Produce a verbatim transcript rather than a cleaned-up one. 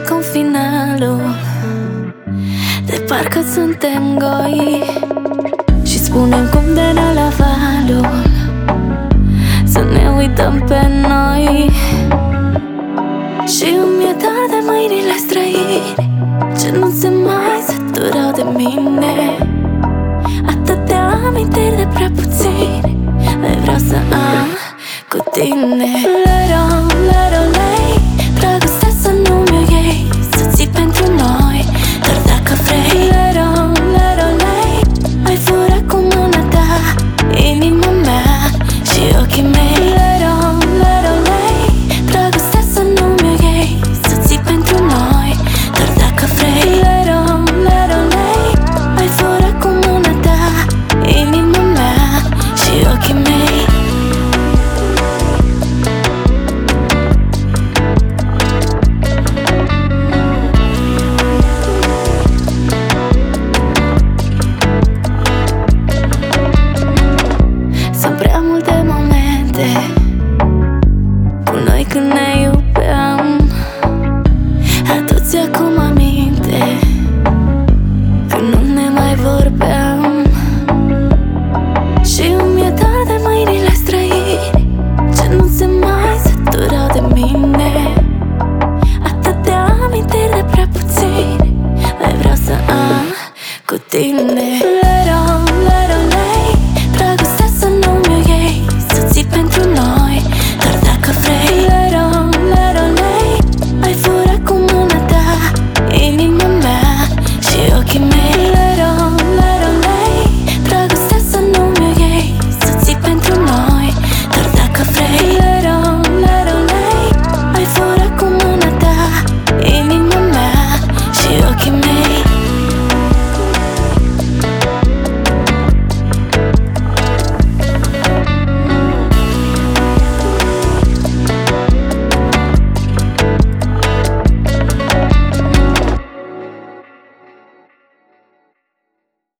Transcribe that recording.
acum finalul, de parcă suntem goi și spunem cum de ne-a la valul să ne uităm pe noi. Și îmi e dor de mâinile străini ce nu se mai săturau de mine. Atâtea amintiri de prea puține le vreau să am cu tine. Lero, lero, lei, dragostea să nu mi-o iei, să ții pentru noi, doar dacă vrei. Lero, lero, lei, ai furat cu mâna ta inima mea și ochii mei. Lero, lero, lei, dragostea să nu mi-o iei, să ții pentru noi, doar dacă vrei. Lero, lero, lei, ai furat cu mâna ta inima mea și ochii mei. Sunt prea multe momente cu noi când ne iubeam, adu-ți acum aminte când nu ne mai vorbeam. Și îmi e dor de mâinile străini ce nu se mai săturau de mine. Atâtea amintiri de prea puține le vreau să am cu tine.